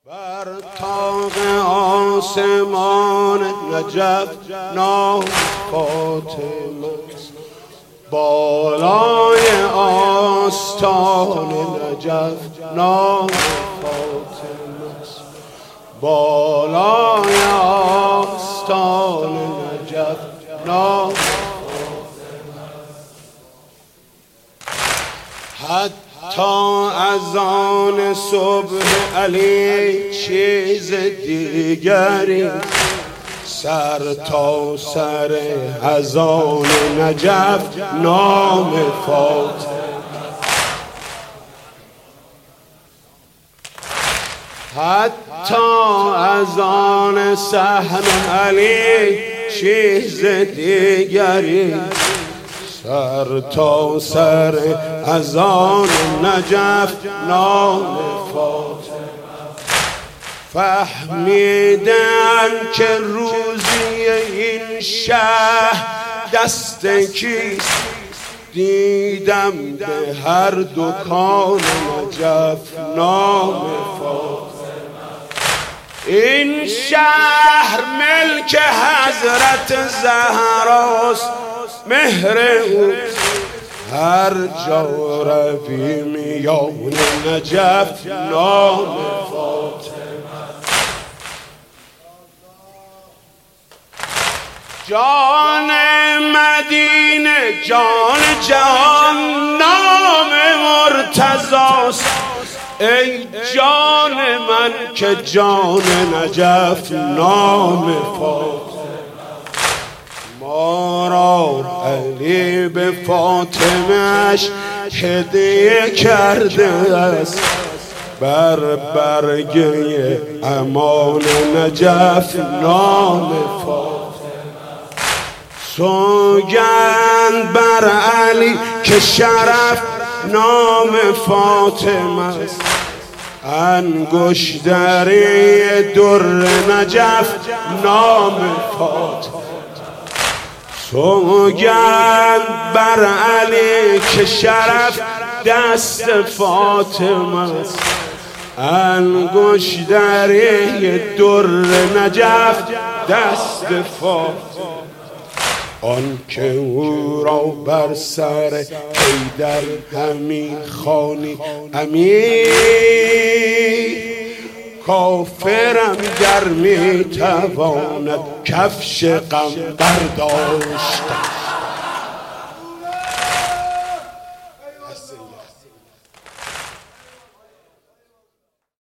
بر طاق آسمان نجف نام فاطمه است، بالای آستان نجف نام فاطمه است، بالای آستان نجف نام حتی از آن صبح علی چیز دیگری سر تا سر از آن نجف نام فاطمه. حتی از آن صحن علی چیز دیگری سر تا سر از آن نجف نام فاطمه. فهمیدن که روزی این شهر دست کیست، دیدم به هر دکان نجف نام فاطمه. این شهر ملک حضرت زهراست، مهر اوست، هر جا روی میان نجف نام فاطمه. جان مدینه جان جهان نام مرتضاست، ای جان من که جان نجف نام فاطمه. ما را علی به فاطمه‌اش هدیه کرده است، بر برگه امان نجف نام فاطمه. سوگند بر علی که شرف نام فاطمه است، انگشتری در نجف نام فاطمه. سوگند بر علی که شرف دست فاطمه است، انگشتری در نجف دست فاطمه. آن که او را بر سر حیدر همی خوانی امیر، کافرم گر می تواند کفش غم برداشت.